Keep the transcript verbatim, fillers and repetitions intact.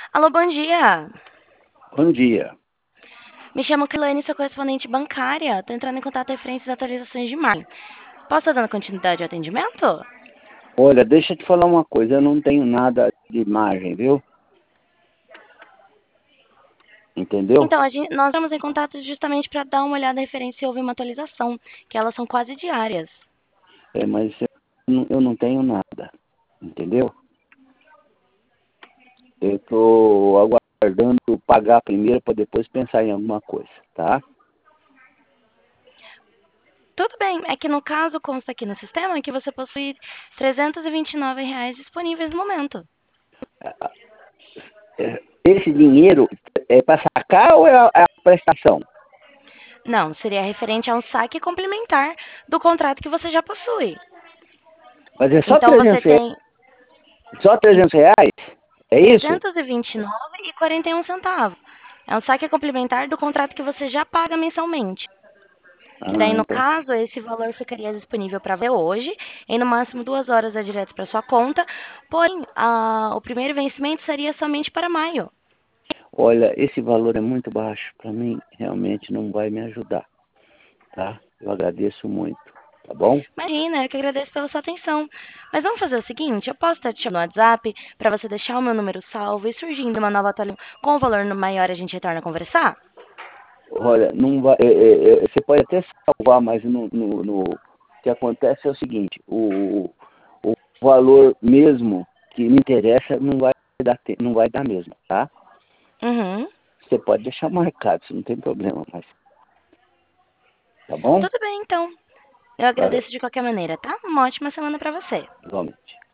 Alô, bom dia. Bom dia. Me chamo Kilane, sou correspondente bancária. Estou entrando em contato referente às atualizações de margem. Posso estar dando continuidade ao atendimento? Olha, deixa eu te falar uma coisa, eu não tenho nada de margem, viu? Entendeu? Então, a gente- nós estamos em contato justamente para dar uma olhada referente se houve uma atualização, que elas são quase diárias. É, mas eu não, eu não tenho nada, entendeu? Eu estou aguardando pagar primeiro para depois pensar em alguma coisa, tá? Tudo bem, é que no caso consta aqui no sistema que você possui trezentos e vinte e nove reais disponíveis no momento. É, esse dinheiro é para sacar ou é a, é a prestação? Não, seria referente a um saque complementar do contrato que você já possui. Mas é só Então você trezentos reais? tem Só trezentos reais? É isso? trezentos e vinte e nove e quarenta e um centavos. É um saque complementar do contrato que você já paga mensalmente. Que daí, Ah, no então. caso, esse valor ficaria disponível para ver hoje, em no máximo duas horas é direto para sua conta. Porém, a- o primeiro vencimento seria somente para maio. Olha, esse valor é muito baixo, para mim realmente não vai me ajudar, tá? Eu agradeço muito, tá bom? Imagina, eu que agradeço pela sua atenção. Mas vamos fazer o seguinte, eu posso estar te chamando no WhatsApp para você deixar o meu número salvo e surgindo uma nova atualização com um valor maior a gente retorna a conversar? Olha, não vai, é, é, é, você pode até salvar, mas no, no, no- o que acontece é o seguinte, o, o valor mesmo que me interessa não vai dar, te- não vai dar mesmo, tá? Uhum. Você pode deixar marcado, isso não tem problema, mas tá bom? Tudo bem, então. Eu Valeu, agradeço de qualquer maneira, tá? Uma ótima semana para você. igualmente.